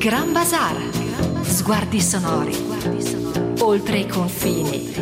Gran Bazar, sguardi sonori, oltre i confini.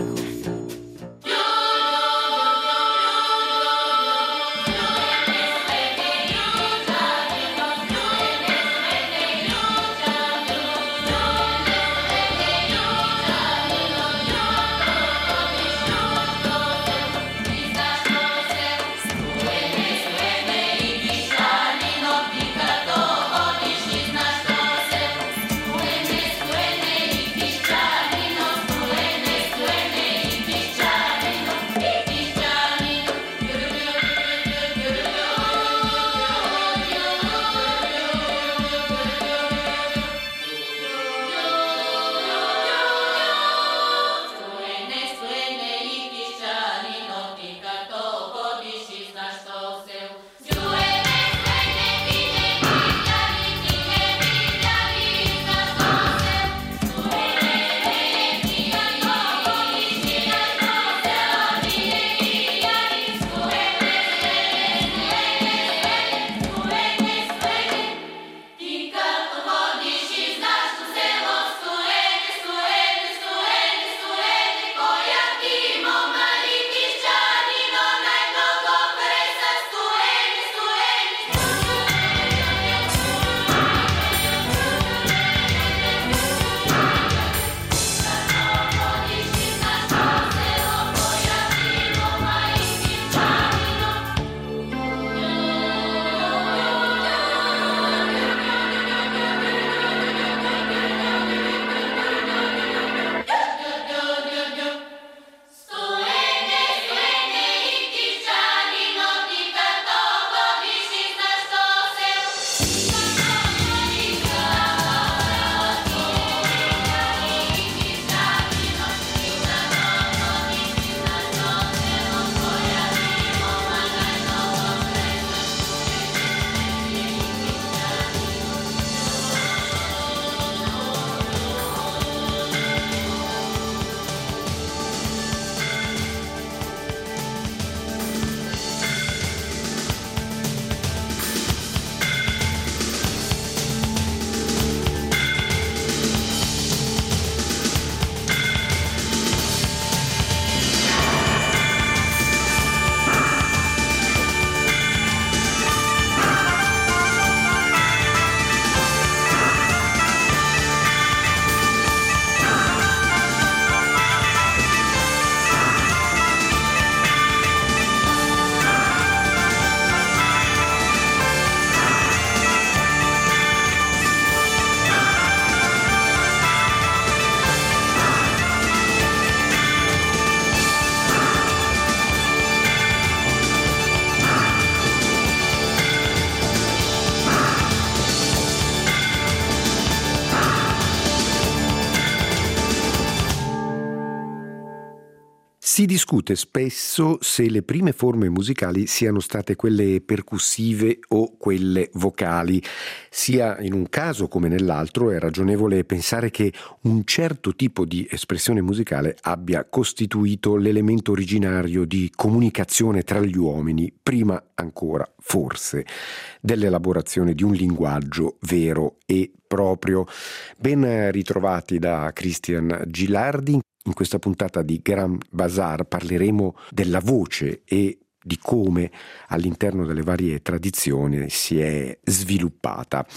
Si discute spesso se le prime forme musicali siano state quelle percussive o quelle vocali. Sia in un caso come nell'altro è ragionevole pensare che un certo tipo di espressione musicale abbia costituito l'elemento originario di comunicazione tra gli uomini, prima ancora, forse, dell'elaborazione di un linguaggio vero e proprio. Ben ritrovati da Christian Gilardi. In questa puntata di Gran Bazar parleremo della voce e di come all'interno delle varie tradizioni si è sviluppata.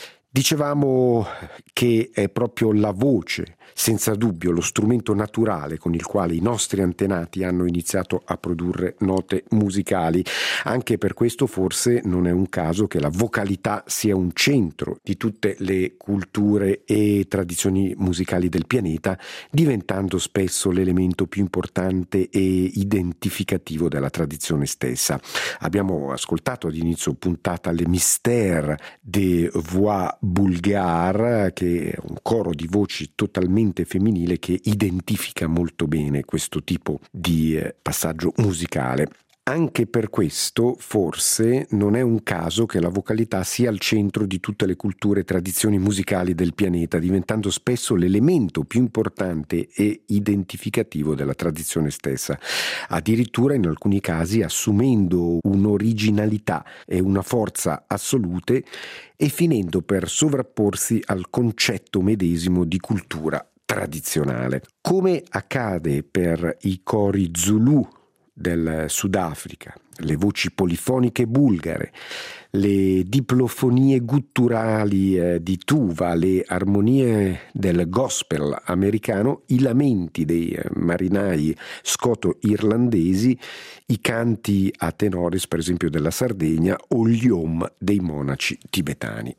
Dicevamo che è proprio la voce, senza dubbio, lo strumento naturale con il quale i nostri antenati hanno iniziato a produrre note musicali. Anche per questo forse non è un caso che la vocalità sia un centro di tutte le culture e tradizioni musicali del pianeta, diventando spesso l'elemento più importante e identificativo della tradizione stessa. Abbiamo ascoltato ad inizio puntata Le Mystères des Voix Bulgares, che è un coro di voci totalmente femminile che identifica molto bene questo tipo di passaggio musicale. Anche per questo, forse, non è un caso che la vocalità sia al centro di tutte le culture e tradizioni musicali del pianeta, diventando spesso l'elemento più importante e identificativo della tradizione stessa, addirittura in alcuni casi assumendo un'originalità e una forza assolute e finendo per sovrapporsi al concetto medesimo di cultura tradizionale. Come accade per i cori Zulu del Sudafrica, le voci polifoniche bulgare, le diplofonie gutturali di tuva, le armonie del gospel americano, i lamenti dei marinai scoto-irlandesi, i canti a tenores, per esempio della Sardegna, o gli om dei monaci tibetani.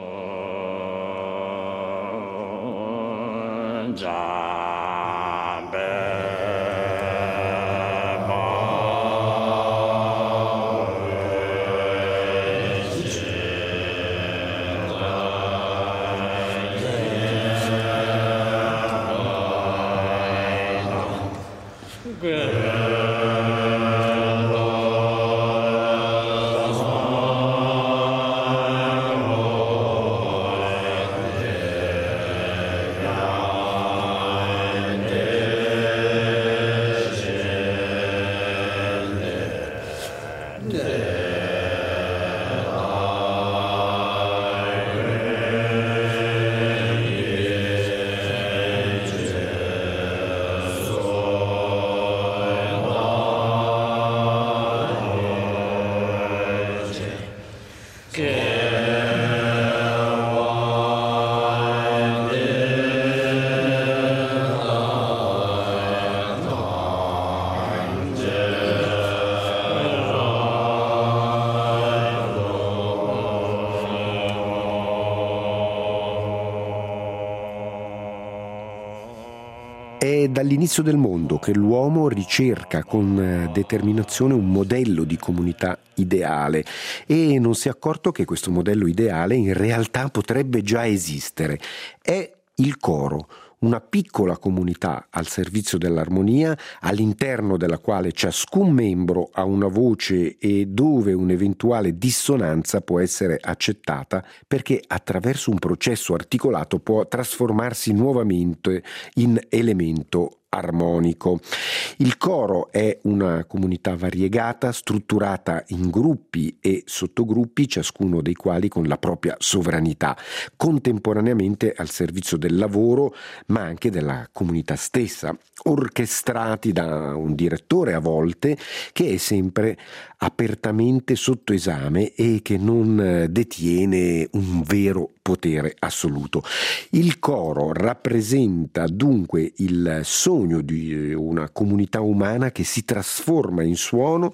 È dall'inizio del mondo che l'uomo ricerca con determinazione un modello di comunità ideale e non si è accorto che questo modello ideale in realtà potrebbe già esistere. È il coro, una piccola comunità al servizio dell'armonia, all'interno della quale ciascun membro ha una voce e dove un'eventuale dissonanza può essere accettata perché attraverso un processo articolato può trasformarsi nuovamente in elemento armonico. Il coro è una comunità variegata, strutturata in gruppi e sottogruppi, ciascuno dei quali con la propria sovranità, contemporaneamente al servizio del lavoro, ma anche della comunità stessa, orchestrati da un direttore a volte che è sempre apertamente sotto esame e che non detiene un vero potere assoluto. Il coro rappresenta dunque il sogno di una comunità umana che si trasforma in suono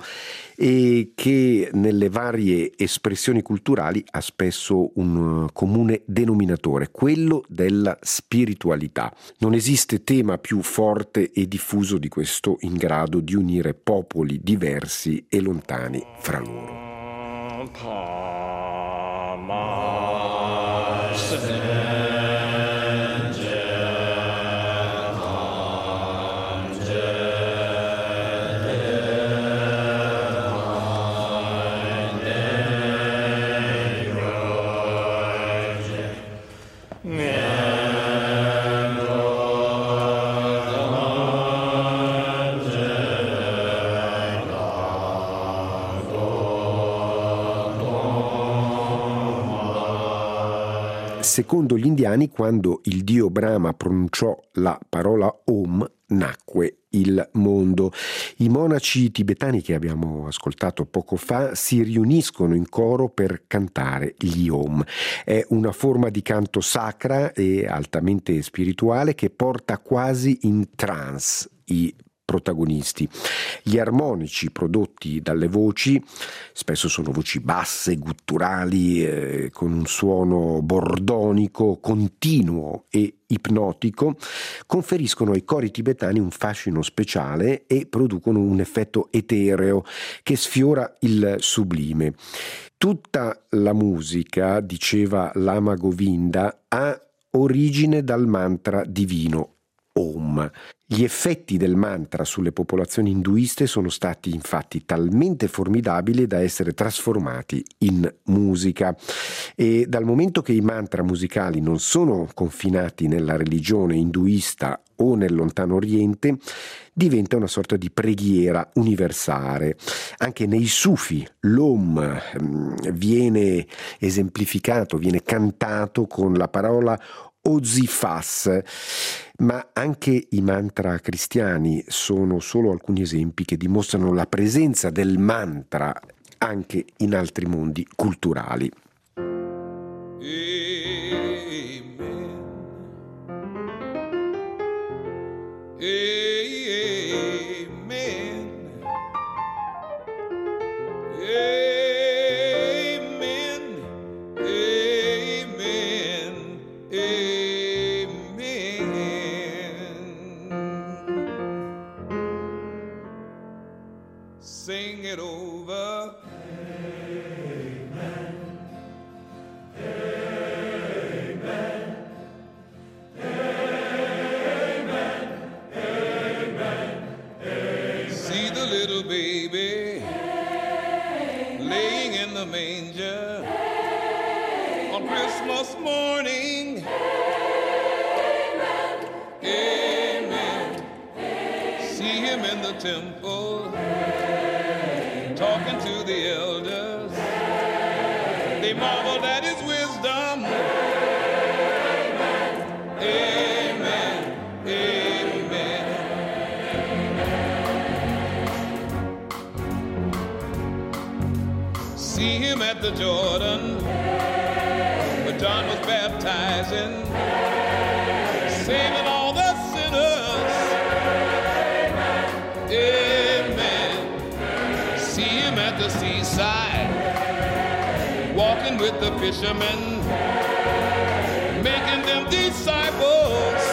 e che nelle varie espressioni culturali ha spesso un comune denominatore, quello della spiritualità. Non esiste tema più forte e diffuso di questo in grado di unire popoli diversi e lontani fra loro. Secondo gli indiani, quando il dio Brahma pronunciò la parola Om, nacque il mondo. I monaci tibetani che abbiamo ascoltato poco fa si riuniscono in coro per cantare gli Om. È una forma di canto sacra e altamente spirituale che porta quasi in trance i protagonisti. Gli armonici prodotti dalle voci, spesso sono voci basse, gutturali, con un suono bordonico, continuo e ipnotico, conferiscono ai cori tibetani un fascino speciale e producono un effetto etereo che sfiora il sublime. Tutta la musica, diceva Lama Govinda, ha origine dal mantra divino Om. Gli effetti del mantra sulle popolazioni induiste sono stati infatti talmente formidabili da essere trasformati in musica, e dal momento che i mantra musicali non sono confinati nella religione induista o nel lontano oriente, diventa una sorta di preghiera universale. Anche nei sufi l'Om viene esemplificato, viene cantato con la parola Ozifas, ma anche i mantra cristiani sono solo alcuni esempi che dimostrano la presenza del mantra anche in altri mondi culturali. Sing it over. Amen. Amen. Amen. Amen. See the little baby laying in the manger on Christmas morning. Amen. See him in the temple talking to the elders. They marveled at his wisdom. Amen. Amen. See him at the Jordan where John was baptizing, saving all the sinners. Amen. See him at the seaside, walking with the fishermen, making them disciples.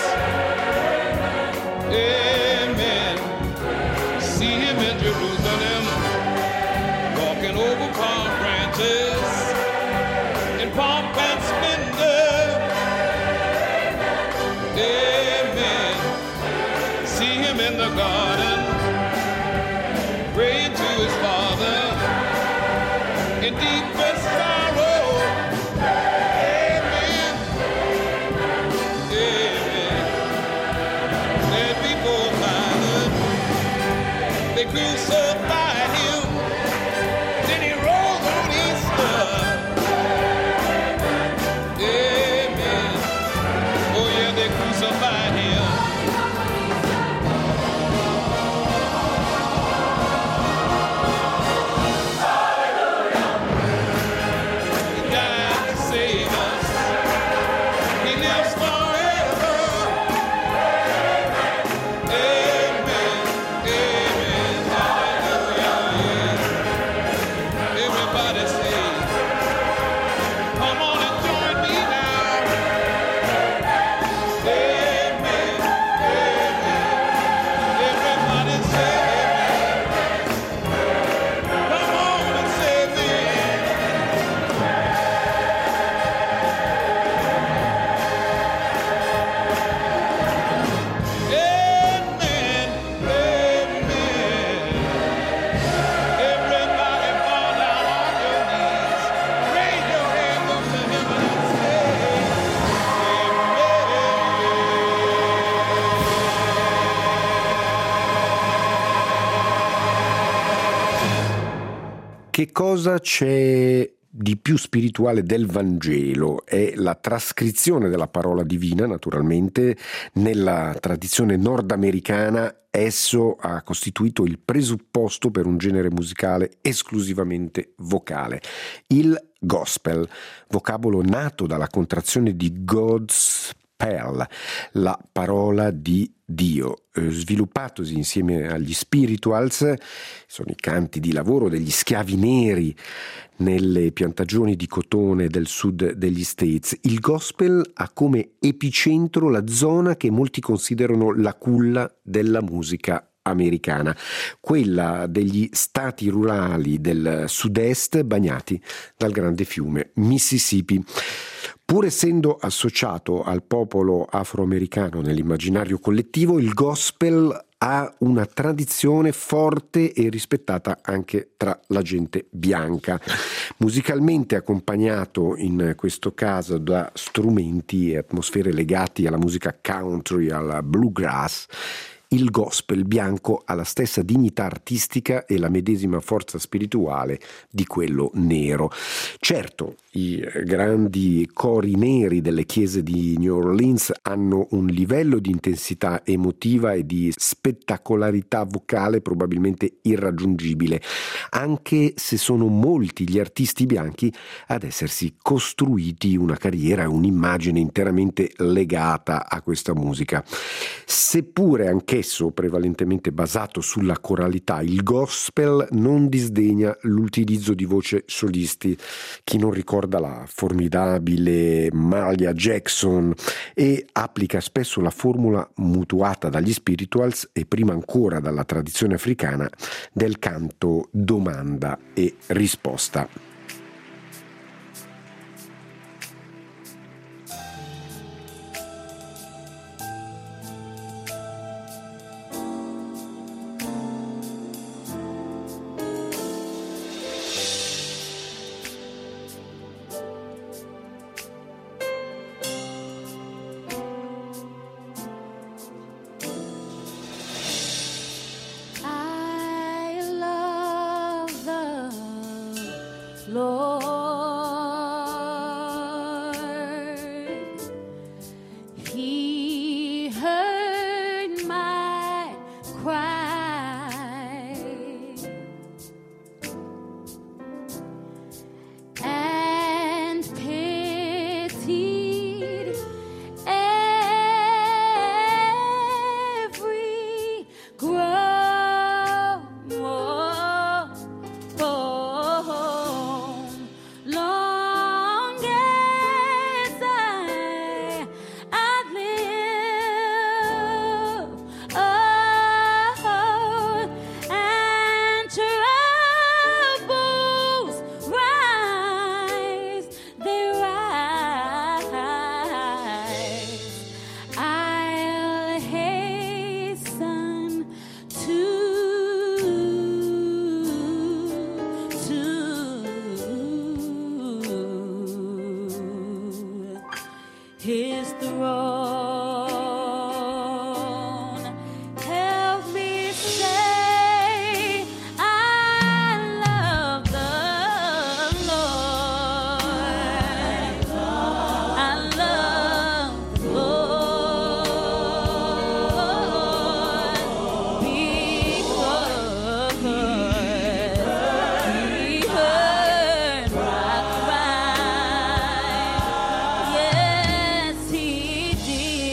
Amen. See him in Jerusalem, walking over palm branches in pomp and splendor. Amen. See him in the garden, praying to his Father in deepest sorrow. Amen. Amen. There before Pilate, they crucified him. Then he rose on Easter. Amen. Oh yeah, they crucified him. Che cosa c'è di più spirituale del Vangelo? È la trascrizione della parola divina, naturalmente. Nella tradizione nordamericana esso ha costituito il presupposto per un genere musicale esclusivamente vocale, il gospel, vocabolo nato dalla contrazione di God's Pearl, la parola di Dio, sviluppatosi insieme agli spirituals, sono i canti di lavoro degli schiavi neri nelle piantagioni di cotone del sud degli States. Il gospel ha come epicentro la zona che molti considerano la culla della musica americana, quella degli stati rurali del sud-est bagnati dal grande fiume Mississippi. Pur essendo associato al popolo afroamericano nell'immaginario collettivo, il gospel ha una tradizione forte e rispettata anche tra la gente bianca. Musicalmente accompagnato in questo caso da strumenti e atmosfere legati alla musica country, alla bluegrass, il gospel bianco ha la stessa dignità artistica e la medesima forza spirituale di quello nero. Certo, i grandi cori neri delle chiese di New Orleans hanno un livello di intensità emotiva e di spettacolarità vocale probabilmente irraggiungibile, anche se sono molti gli artisti bianchi ad essersi costruiti una carriera e un'immagine interamente legata a questa musica. Seppure anch'esso prevalentemente basato sulla coralità, il gospel non disdegna l'utilizzo di voci solisti. Chi non ricorda la formidabile Mahalia Jackson, e applica spesso la formula mutuata dagli spirituals e prima ancora dalla tradizione africana del canto domanda e risposta. His throne. Help me say I love the Lord. I love the Lord because He heard my cry. Yes, He did.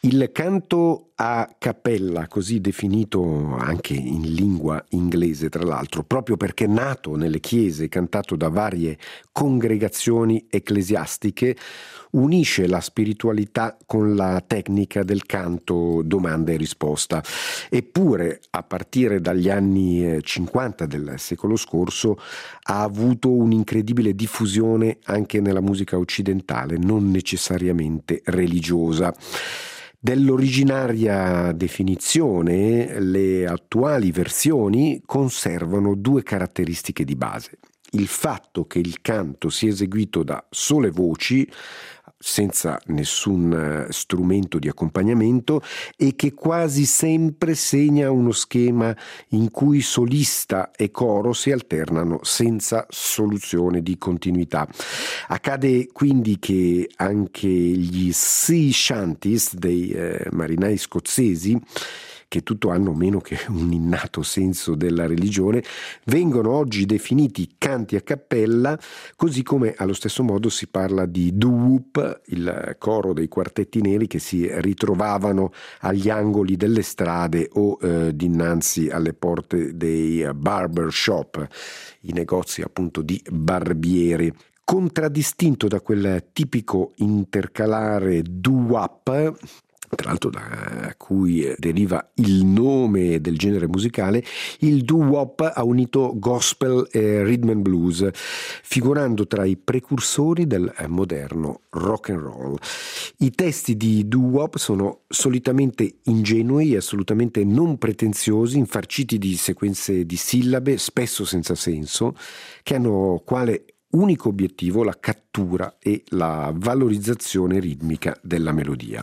Il canto a cappella, così definito anche in lingua inglese tra l'altro, proprio perché è nato nelle chiese, cantato da varie congregazioni ecclesiastiche, unisce la spiritualità con la tecnica del canto domanda e risposta. Eppure, a partire dagli anni 50 del secolo scorso, ha avuto un'incredibile diffusione anche nella musica occidentale, non necessariamente religiosa. Dell'originaria definizione, le attuali versioni conservano due caratteristiche di base. Il fatto che il canto sia eseguito da sole voci, senza nessun strumento di accompagnamento, e che quasi sempre segna uno schema in cui solista e coro si alternano senza soluzione di continuità. Accade quindi che anche gli sea shanties dei marinai scozzesi, che tutto hanno meno che un innato senso della religione, vengono oggi definiti canti a cappella, così come allo stesso modo si parla di doo-wop, il coro dei quartetti neri che si ritrovavano agli angoli delle strade o dinanzi alle porte dei barber shop, i negozi appunto di barbieri. Contraddistinto da quel tipico intercalare doo-wop, tra l'altro da cui deriva il nome del genere musicale, il doo-wop ha unito gospel e rhythm and blues, figurando tra i precursori del moderno rock and roll. I testi di doo-wop sono solitamente ingenui e assolutamente non pretenziosi, infarciti di sequenze di sillabe, spesso senza senso, che hanno quale unico obiettivo la cattura e la valorizzazione ritmica della melodia.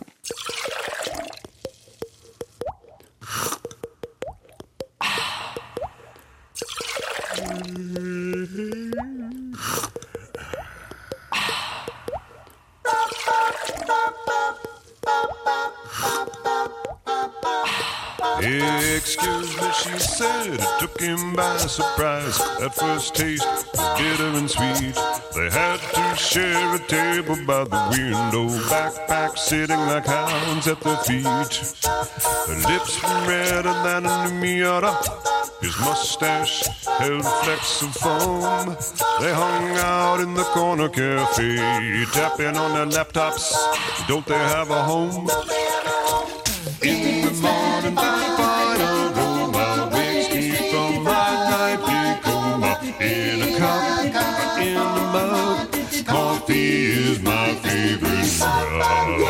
Excuse me, she said, it took him by surprise. That first taste was bitter and sweet. They had to share a table by the window, backpack sitting like hounds at their feet. Her lips were redder than a Miata. His mustache held flecks of foam. They hung out in the corner cafe, tapping on their laptops. Don't they have a home? In the morning, the fire aroma wakes me from my nightly coma. In a cup, in a mug, coffee is my favorite drug.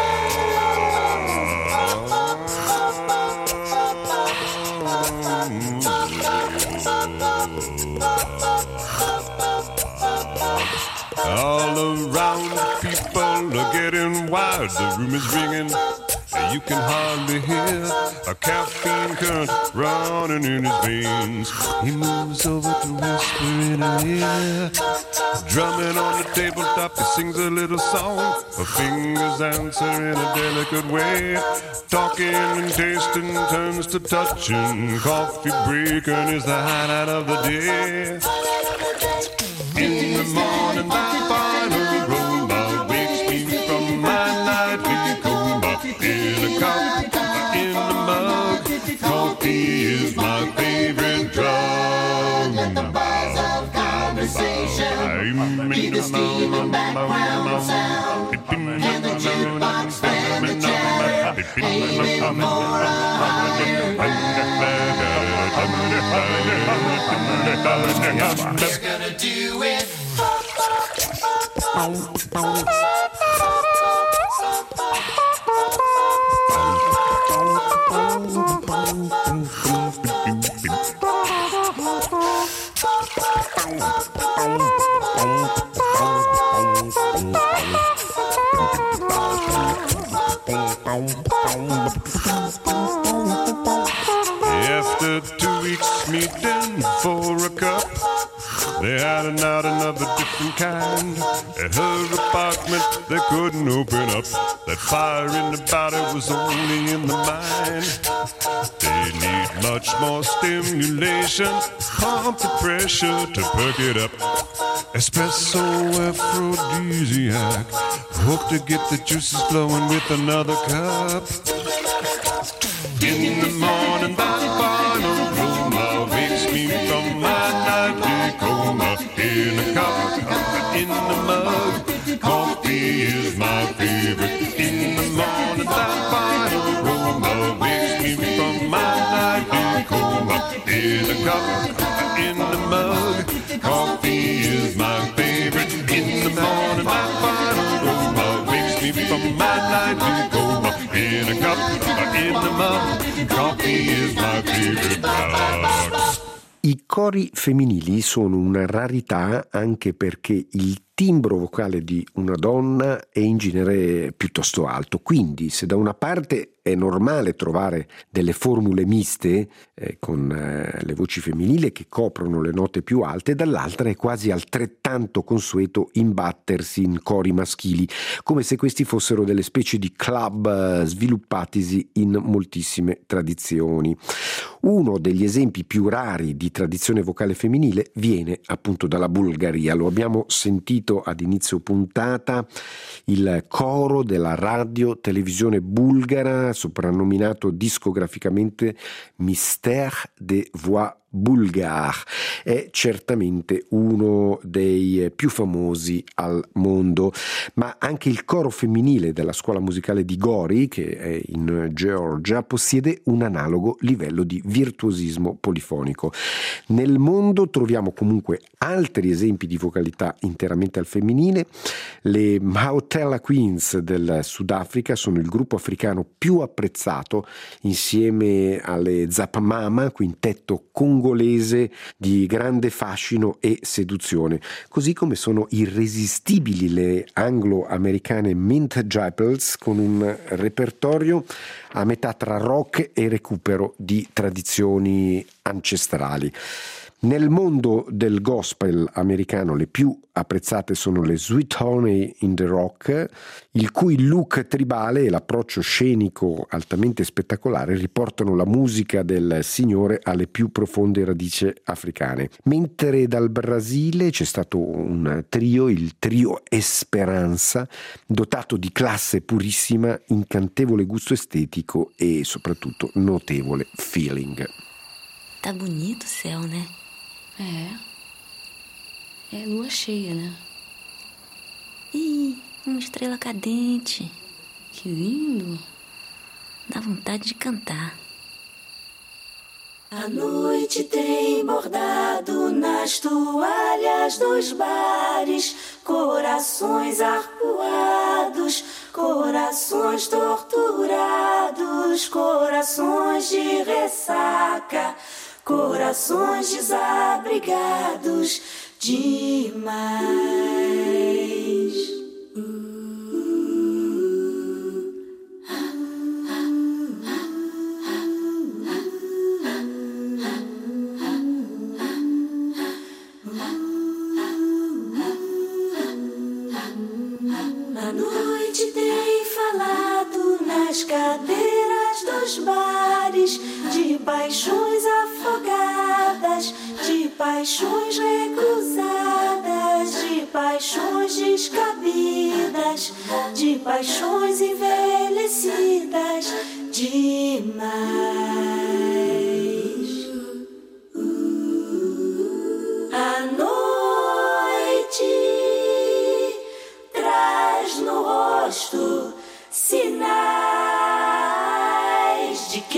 All around, people are getting wild. The room is ringing. You can hardly hear a caffeine current running in his veins. He moves over to whisper in her ear, drumming on the tabletop. He sings a little song. Her fingers answer in a delicate way. Talking and tasting turns to touching. Coffee breaking is the highlight of the day. In the morning, the final aroma wakes me from my nightly coma. In a cup, in a mug, coffee is my favorite drug. Let the buzz of conversation be the steaming background sound, and the jukebox and the chatter aiming for a higher ground. We're gonna do it. After 2 weeks meeting for a cup, they had another different kind. At her apartment they couldn't open up. That fire in the body was only in the mind. They need much more stimulation, pump the pressure to perk it up. Espresso aphrodisiac. Hope to get the juices flowing with another cup. In the morning, that final aroma wakes me from my nightly coma. In a cup, in the mug, coffee is my favorite. In the morning, that final aroma wakes me from my nightly coma. In a cup, in the mug, coffee is my favorite. In the morning, that final aroma wakes me from my nightly coma. In a cup, in the mug, coffee is my favorite drug. I cori femminili sono una rarità anche perché il timbro vocale di una donna è in genere piuttosto alto, quindi se da una parte è normale trovare delle formule miste con le voci femminili che coprono le note più alte, dall'altra è quasi altrettanto consueto imbattersi in cori maschili, come se questi fossero delle specie di club sviluppatisi in moltissime tradizioni. Uno degli esempi più rari di tradizione vocale femminile viene appunto dalla Bulgaria. Lo abbiamo sentito ad inizio puntata, il coro della radio televisione bulgara, soprannominato discograficamente Mystère des Voix Bulgare, è certamente uno dei più famosi al mondo, ma anche il coro femminile della scuola musicale di Gori, che è in Georgia, possiede un analogo livello di virtuosismo polifonico. Nel mondo troviamo comunque altri esempi di vocalità interamente al femminile. Le Maotella Queens del Sudafrica sono il gruppo africano più apprezzato insieme alle Zapamama, quintetto congolese di grande fascino e seduzione, così come sono irresistibili le anglo-americane Mint Jaipels con un repertorio a metà tra rock e recupero di tradizioni ancestrali. Nel mondo del gospel americano le più apprezzate sono le Sweet Honey in the Rock, il cui look tribale e l'approccio scenico altamente spettacolare riportano la musica del Signore alle più profonde radici africane. Mentre dal Brasile c'è stato un trio, il trio Esperanza, dotato di classe purissima, incantevole gusto estetico e soprattutto notevole feeling. Tá bonito o céu, né? É lua cheia, né? Ih, uma estrela cadente. Que lindo. Dá vontade de cantar. A noite tem bordado nas toalhas dos bares corações arpoados, corações torturados, corações de ressaca, corações desabrigados demais. A noite tem falado nas cadeiras dos bares de paixões afogadas, de paixões recusadas, de paixões descabidas, de paixões envelhecidas demais. A noite traz no rosto sinais de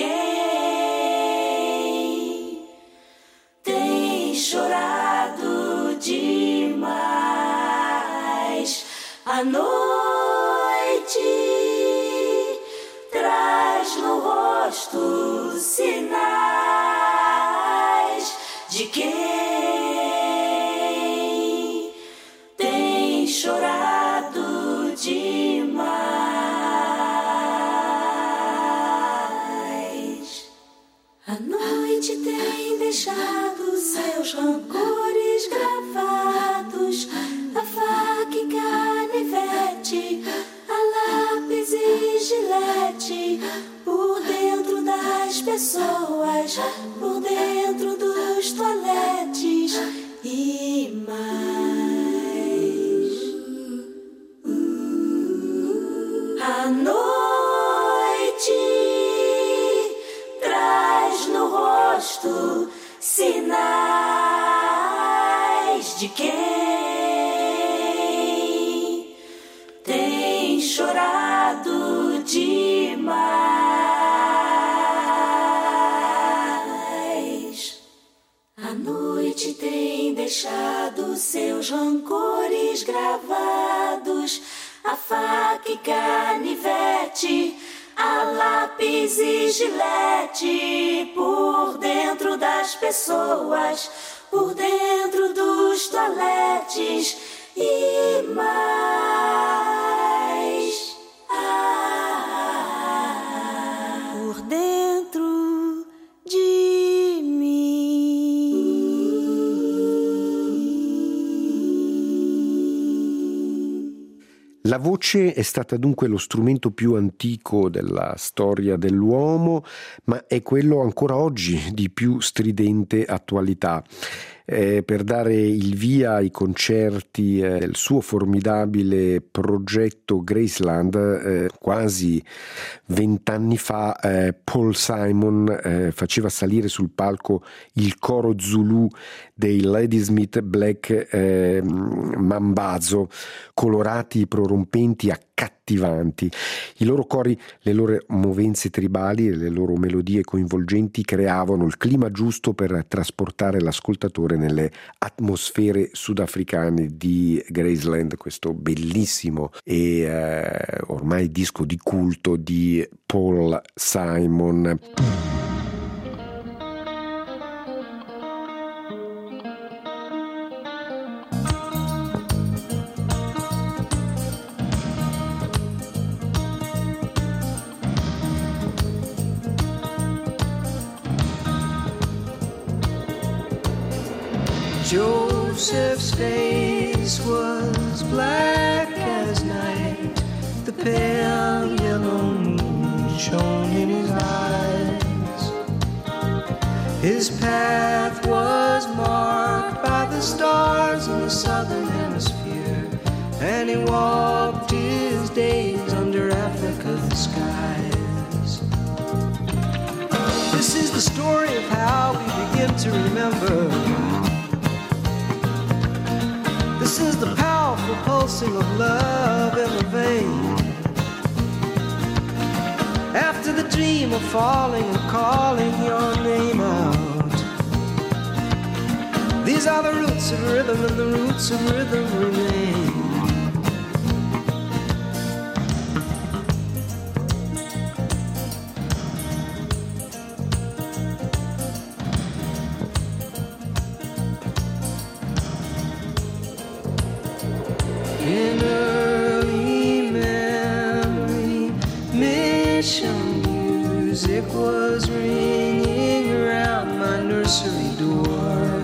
quem tem chorado demais. A noite traz no rosto sinais de quem tem chorado demais. A noite tem deixado seus rancores gravados, a faca e canivete, a lápis e gilete, por dentro das pessoas, por dentro dos toaletes e mais. rosto, sinais de quem tem chorado demais. A noite tem deixado seus rancores gravados, a faca e canivete, a lápis e gilete, por dentro das pessoas, por dentro dos toaletes e mais. Por dentro de mim. La voce è stata dunque lo strumento più antico della storia dell'uomo, ma è quello ancora oggi di più stridente attualità. Per dare il via ai concerti del suo formidabile progetto Graceland, quasi 20 anni fa Paul Simon faceva salire sul palco il coro Zulu dei Ladysmith Black Mambazo, colorati, prorompenti, accattivanti. I loro cori, le loro movenze tribali e le loro melodie coinvolgenti creavano il clima giusto per trasportare l'ascoltatore nelle atmosfere sudafricane di Graceland, questo bellissimo e ormai disco di culto di Paul Simon. Joseph's face was black as night, the pale yellow moon shone in his eyes. His path was marked by the stars in the southern hemisphere, and he walked his days under Africa's skies. This is the story of how we begin to remember. This is the powerful pulsing of love in the vein. After the dream of falling and calling your name out, these are the roots of rhythm, and the roots of rhythm remain. In early memory, mission music was ringing around my nursery door.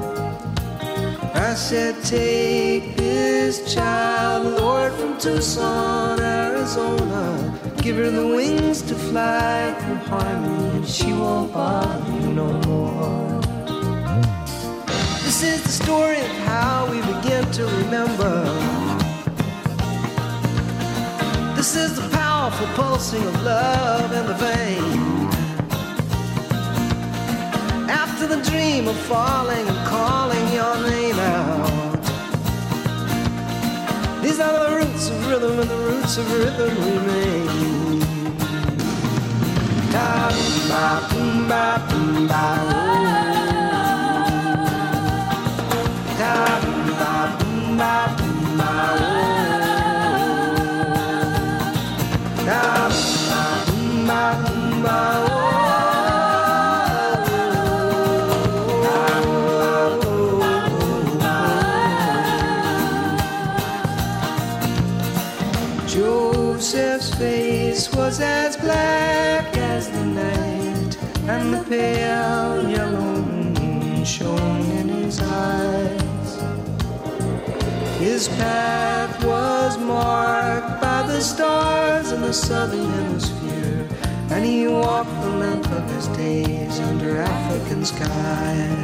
I said, take this child, Lord, from Tucson, Arizona. Give her the wings to fly through harmony, and she won't bother you no more. This is the story of how we begin to remember. This is the powerful pulsing of love in the vein. After the dream of falling and calling your name out, these are the roots of rhythm, and the roots of rhythm remain. Da ba boom ba boom ba oh. Da ba boom ba boom ba oh. Da ba boom ba boom ba oh. Joseph's face was as black as the night, and the pale yellow moon shone in his eyes. His path was marked by the stars in the southern hemisphere, and he walked the length of his days under African skies.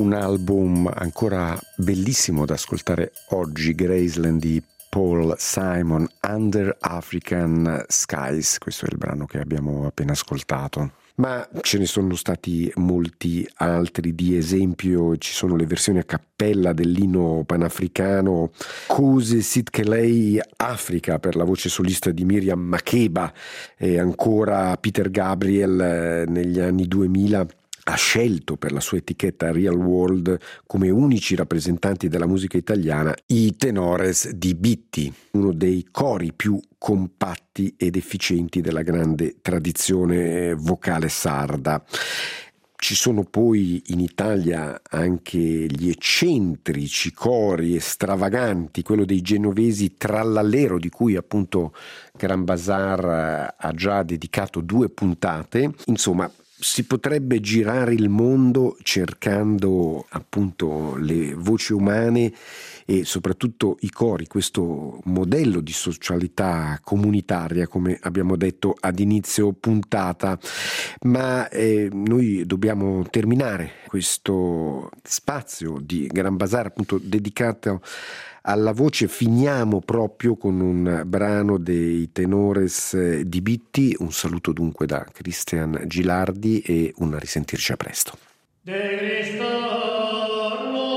un album ancora bellissimo da ascoltare oggi, Graceland di Paul Simon, Under African Skies. Questo è il brano che abbiamo appena ascoltato. Ma ce ne sono stati molti altri, di esempio ci sono le versioni a cappella dell'inno panafricano Kosi Sitkeli Africa per la voce solista di Miriam Makeba, e ancora Peter Gabriel negli anni 2000 ha scelto per la sua etichetta Real World come unici rappresentanti della musica italiana i tenores di Bitti, uno dei cori più compatti ed efficienti della grande tradizione vocale sarda. Ci sono poi in Italia anche gli eccentrici cori stravaganti, quello dei genovesi Trallallero, di cui appunto Gran Bazar ha già dedicato 2 puntate. Insomma, si potrebbe girare il mondo cercando appunto le voci umane e soprattutto i cori, questo modello di socialità comunitaria, come abbiamo detto ad inizio puntata. Ma noi dobbiamo terminare questo spazio di Gran Bazar appunto dedicato alla voce. Finiamo proprio con un brano dei tenores di Bitti. Un saluto dunque da Cristian Gilardi e un risentirci a presto. De Cristo